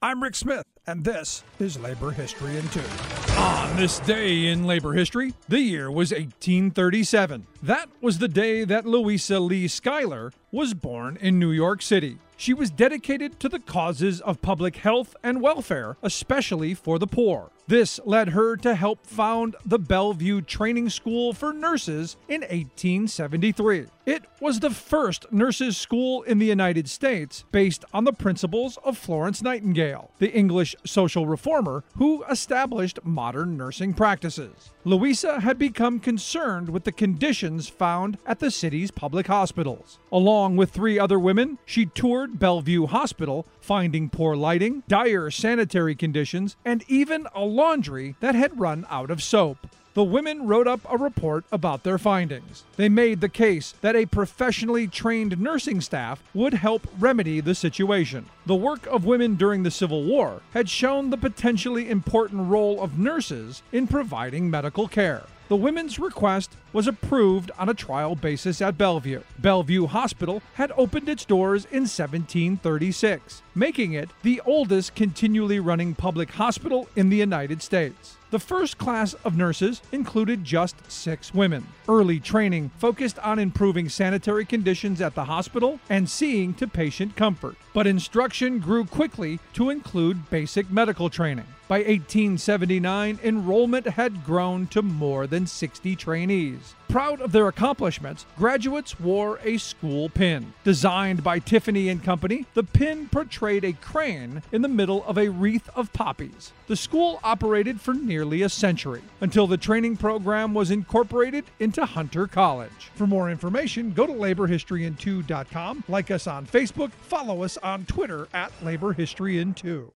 I'm Rick Smith, and this is Labor History in 2. On this day in labor history, the year was 1837. That was the day that Louisa Lee Schuyler was born in New York City. She was dedicated to the causes of public health and welfare, especially for the poor. This led her to help found the Bellevue Training School for Nurses in 1873. It was the first nurses' school in the United States based on the principles of Florence Nightingale, the English social reformer who established modern nursing practices. Louisa had become concerned with the conditions found at the city's public hospitals. Along with 3 other women, she toured Bellevue Hospital, finding poor lighting, dire sanitary conditions, and even a laundry that had run out of soap. The women wrote up a report about their findings. They made the case that a professionally trained nursing staff would help remedy the situation. The work of women during the Civil War had shown the potentially important role of nurses in providing medical care. The women's request was approved on a trial basis at Bellevue. Bellevue Hospital had opened its doors in 1736, making it the oldest continually running public hospital in the United States. The first class of nurses included just 6 women. Early training focused on improving sanitary conditions at the hospital and seeing to patient comfort. But instruction grew quickly to include basic medical training. By 1879, enrollment had grown to more than 60 trainees. Proud of their accomplishments, graduates wore a school pin. Designed by Tiffany & Company, the pin portrayed a crane in the middle of a wreath of poppies. The school operated for nearly a century, until the training program was incorporated into Hunter College. For more information, go to laborhistoryin2.com, like us on Facebook, follow us on Twitter at laborhistoryin2.